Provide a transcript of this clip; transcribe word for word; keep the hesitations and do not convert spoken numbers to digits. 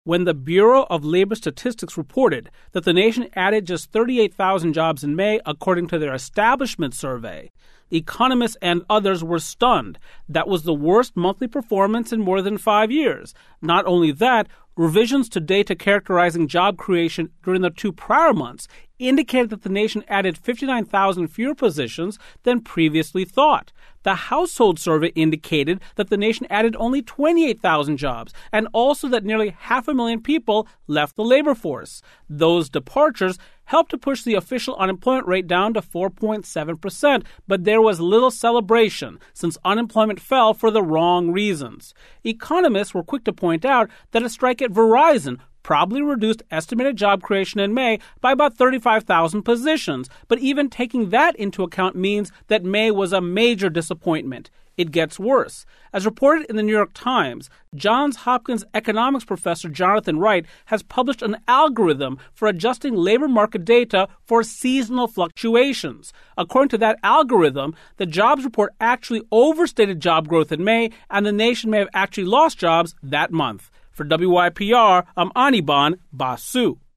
when the Bureau of Labor Statistics reported that the nation added just thirty-eight thousand jobs in May, according to their establishment survey. Economists and others were stunned. That was the worst monthly performance in more than five years. Not only that, revisions to data characterizing job creation during the two prior months indicated that the nation added fifty-nine thousand fewer positions than previously thought. The household survey indicated that the nation added only twenty-eight thousand jobs, and also that nearly half a million people left the labor force. Those departures helped to push the official unemployment rate down to four point seven percent, but there was little celebration since unemployment fell for the wrong reasons. Economists were quick to point out that a strike at Verizon probably reduced estimated job creation in May by about thirty-five thousand positions, but even taking that into account means that May was a major disappointment. It gets worse. As reported in the New York Times, Johns Hopkins economics professor Jonathan Wright has published an algorithm for adjusting labor market data for seasonal fluctuations. According to that algorithm, the jobs report actually overstated job growth in May, and the nation may have actually lost jobs that month. For W Y P R, I'm Anirban Basu.